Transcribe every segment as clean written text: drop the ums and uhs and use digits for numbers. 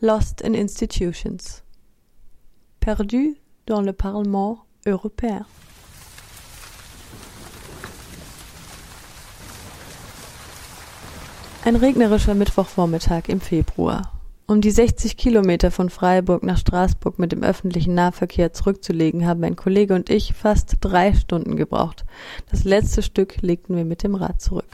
Lost in Institutions. Perdu dans le Parlement européen. Ein regnerischer Mittwochvormittag im Februar. Um die 60 Kilometer von Freiburg nach Straßburg mit dem öffentlichen Nahverkehr zurückzulegen, haben mein Kollege und ich fast 3 Stunden gebraucht. Das letzte Stück legten wir mit dem Rad zurück.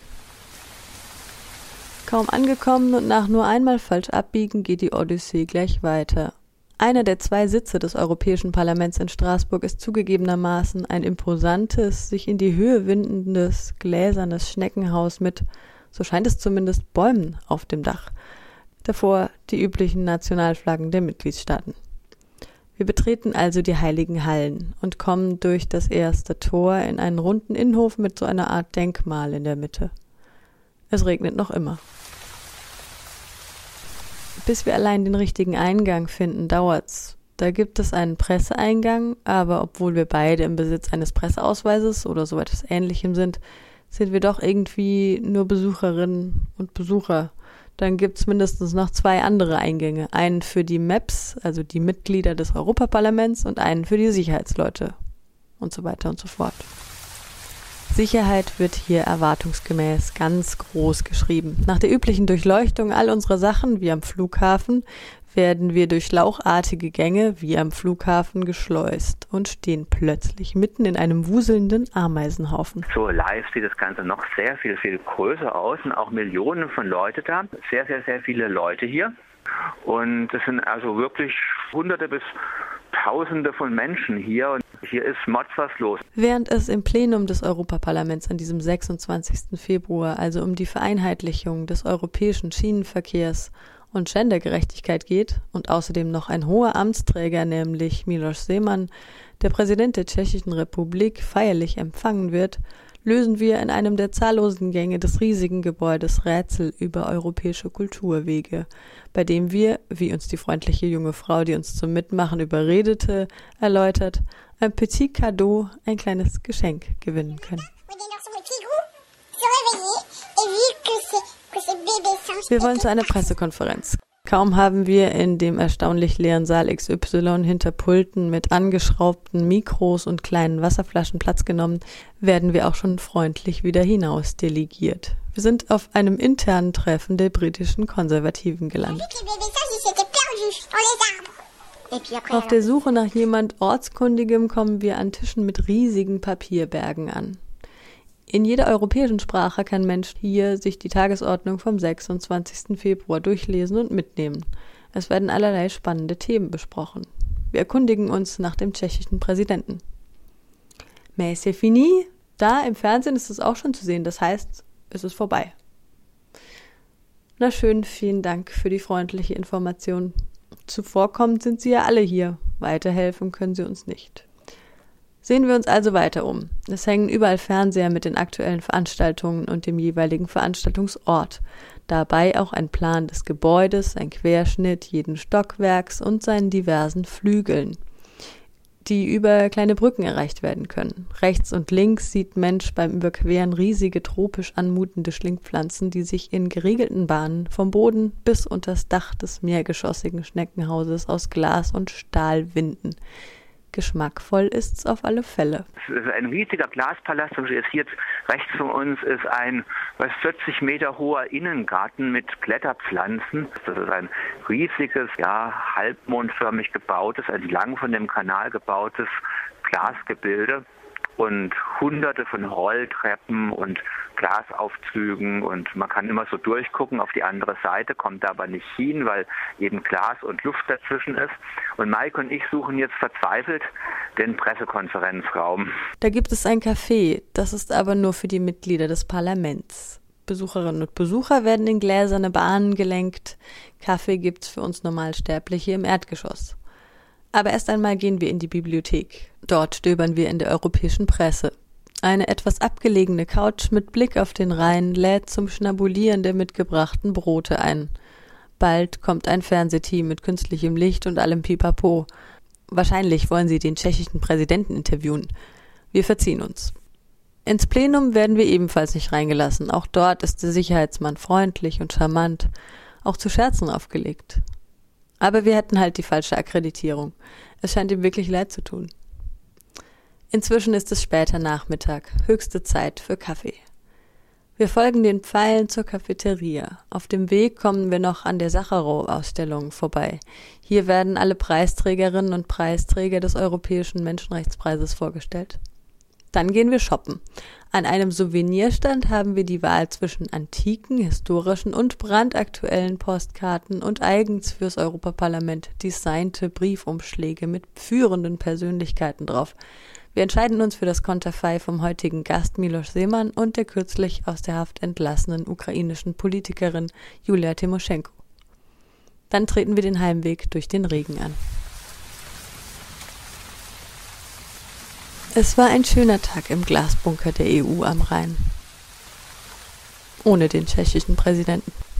Kaum angekommen und nach nur einmal falsch abbiegen, geht die Odyssee gleich weiter. Einer der 2 Sitze des Europäischen Parlaments in Straßburg ist zugegebenermaßen ein imposantes, sich in die Höhe windendes, gläsernes Schneckenhaus mit, so scheint es zumindest, Bäumen auf dem Dach. Davor die üblichen Nationalflaggen der Mitgliedstaaten. Wir betreten also die heiligen Hallen und kommen durch das erste Tor in einen runden Innenhof mit so einer Art Denkmal in der Mitte. Es regnet noch immer. Bis wir allein den richtigen Eingang finden, dauert's. Da gibt es einen Presseeingang, aber obwohl wir beide im Besitz eines Presseausweises oder so etwas Ähnlichem sind wir doch irgendwie nur Besucherinnen und Besucher. Dann gibt's mindestens noch 2 andere Eingänge. Einen für die MEPs, also die Mitglieder des Europaparlaments, und einen für die Sicherheitsleute und so weiter und so fort. Sicherheit wird hier erwartungsgemäß ganz groß geschrieben. Nach der üblichen Durchleuchtung all unserer Sachen, wie am Flughafen, werden wir durch schlauchartige Gänge, wie am Flughafen, geschleust und stehen plötzlich mitten in einem wuselnden Ameisenhaufen. So live sieht das Ganze noch sehr viel größer aus und auch Millionen von Leuten da. Sehr viele Leute hier. Und es sind also wirklich Hunderte bis Tausende von Menschen hier und hier ist Mods was los. Während es im Plenum des Europaparlaments an diesem 26. Februar also um die Vereinheitlichung des europäischen Schienenverkehrs und Gendergerechtigkeit geht und außerdem noch ein hoher Amtsträger, nämlich Miloš Zeman, der Präsident der Tschechischen Republik, feierlich empfangen wird, lösen wir in einem der zahllosen Gänge des riesigen Gebäudes Rätsel über europäische Kulturwege, bei dem wir, wie uns die freundliche junge Frau, die uns zum Mitmachen überredete, erläutert, ein petit cadeau, ein kleines Geschenk gewinnen können. Wir wollen zu einer Pressekonferenz. Kaum haben wir in dem erstaunlich leeren Saal XY hinter Pulten mit angeschraubten Mikros und kleinen Wasserflaschen Platz genommen, werden wir auch schon freundlich wieder hinaus delegiert. Wir sind auf einem internen Treffen der britischen Konservativen gelandet. Auf der Suche nach jemand Ortskundigem kommen wir an Tischen mit riesigen Papierbergen an. In jeder europäischen Sprache kann Mensch hier sich die Tagesordnung vom 26. Februar durchlesen und mitnehmen. Es werden allerlei spannende Themen besprochen. Wir erkundigen uns nach dem tschechischen Präsidenten. Mais c'est fini. Da im Fernsehen ist es auch schon zu sehen, das heißt, es ist vorbei. Na schön, vielen Dank für die freundliche Information. Zuvorkommend sind Sie ja alle hier. Weiterhelfen können Sie uns nicht. Sehen wir uns also weiter um. Es hängen überall Fernseher mit den aktuellen Veranstaltungen und dem jeweiligen Veranstaltungsort. Dabei auch ein Plan des Gebäudes, ein Querschnitt jeden Stockwerks und seinen diversen Flügeln, die über kleine Brücken erreicht werden können. Rechts und links sieht Mensch beim Überqueren riesige tropisch anmutende Schlingpflanzen, die sich in geregelten Bahnen vom Boden bis unters Dach des mehrgeschossigen Schneckenhauses aus Glas und Stahl winden. Geschmackvoll ist's auf alle Fälle. Es ist ein riesiger Glaspalast und hier rechts von uns ist ein 40 Meter hoher Innengarten mit Kletterpflanzen. Das ist ein riesiges, halbmondförmig gebautes, entlang von dem Kanal gebautes Glasgebilde und hunderte von Rolltreppen und Glasaufzügen und man kann immer so durchgucken auf die andere Seite, kommt da aber nicht hin, weil eben Glas und Luft dazwischen ist. Und Maike und ich suchen jetzt verzweifelt den Pressekonferenzraum. Da gibt es ein Café, das ist aber nur für die Mitglieder des Parlaments. Besucherinnen und Besucher werden in gläserne Bahnen gelenkt. Kaffee gibt's für uns Normalsterbliche im Erdgeschoss. Aber erst einmal gehen wir in die Bibliothek. Dort stöbern wir in der europäischen Presse. Eine etwas abgelegene Couch mit Blick auf den Rhein lädt zum Schnabulieren der mitgebrachten Brote ein. Bald kommt ein Fernsehteam mit künstlichem Licht und allem Pipapo. Wahrscheinlich wollen sie den tschechischen Präsidenten interviewen. Wir verziehen uns. Ins Plenum werden wir ebenfalls nicht reingelassen. Auch dort ist der Sicherheitsmann freundlich und charmant, auch zu Scherzen aufgelegt. Aber wir hätten halt die falsche Akkreditierung. Es scheint ihm wirklich leid zu tun. Inzwischen ist es später Nachmittag, höchste Zeit für Kaffee. Wir folgen den Pfeilen zur Cafeteria. Auf dem Weg kommen wir noch an der Sacharow-Ausstellung vorbei. Hier werden alle Preisträgerinnen und Preisträger des Europäischen Menschenrechtspreises vorgestellt. Dann gehen wir shoppen. An einem Souvenirstand haben wir die Wahl zwischen antiken, historischen und brandaktuellen Postkarten und eigens fürs Europaparlament designte Briefumschläge mit führenden Persönlichkeiten drauf. Wir entscheiden uns für das Konterfei vom heutigen Gast Miloš Zeman und der kürzlich aus der Haft entlassenen ukrainischen Politikerin Julia Timoschenko. Dann treten wir den Heimweg durch den Regen an. Es war ein schöner Tag im Glasbunker der EU am Rhein. Ohne den tschechischen Präsidenten.